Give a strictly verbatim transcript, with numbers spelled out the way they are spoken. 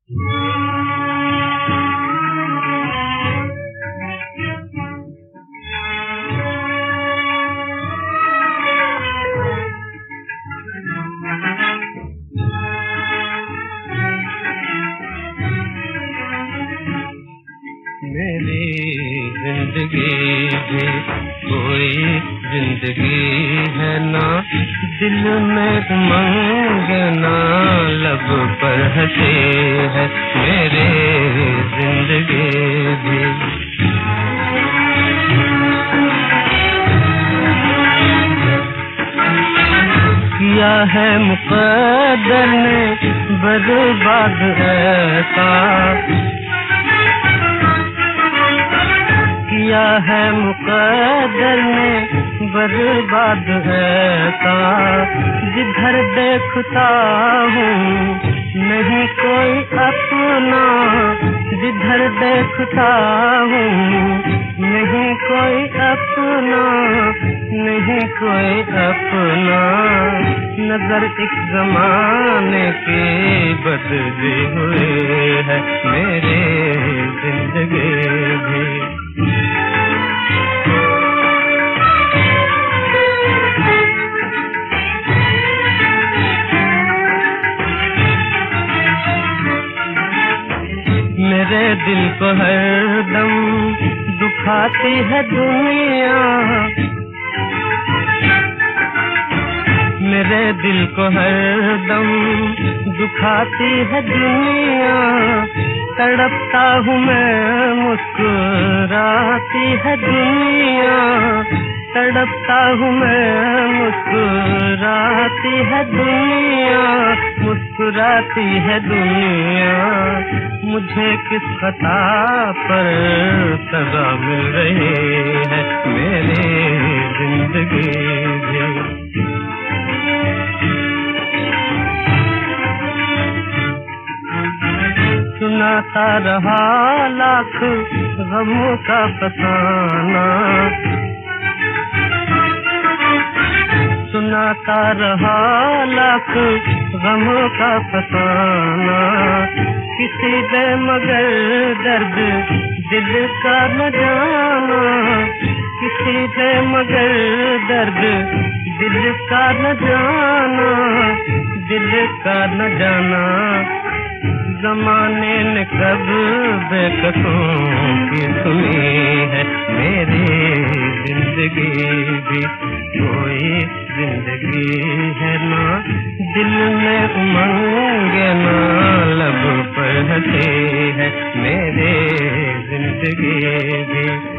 मेरी जिंदगी भी कोई जिंदगी है ना, दिल में उमंग ना लब पर हंसी है। मेरी जिंदगी भी किया है मुक़द्दर ने बर्बाद ऐसा, किया है मुक़द्दर ने बर्बाद ऐसा। जिधर देखता हूँ नहीं कोई अपना, जिधर देखता हूँ नहीं कोई अपना, नहीं कोई अपना। नजर एक ज़माने की बदली हुई है मेरी जिंदगी भी। मेरे दिल को हरदम दुखाती है दुनिया, मेरे दिल को हरदम दुखाती है दुनिया। तड़पता हूँ मैं मुस्कुराती है दुनिया, तड़पता हूँ मैं मुस्कुराती है दुनिया, मुस्कुराती है दुनिया। मुझे किस खता पर सजा मिल रही है मेरी जिंदगी भी। सुनाता रहा लाख गमों का फसाना, सुनाता रहा लाख गमों का फसाना। किसी दे मगर दर्द दिल का न जाना, किसी दे मगर दर्द दिल का न जाना, दिल का न जाना। ज़माने ने कब बेकसों की सुनी है मेरी जिंदगी भी कोई जिंदगी है ना, दिल में उमंग ना लब पर हंसी है मेरी जिंदगी भी।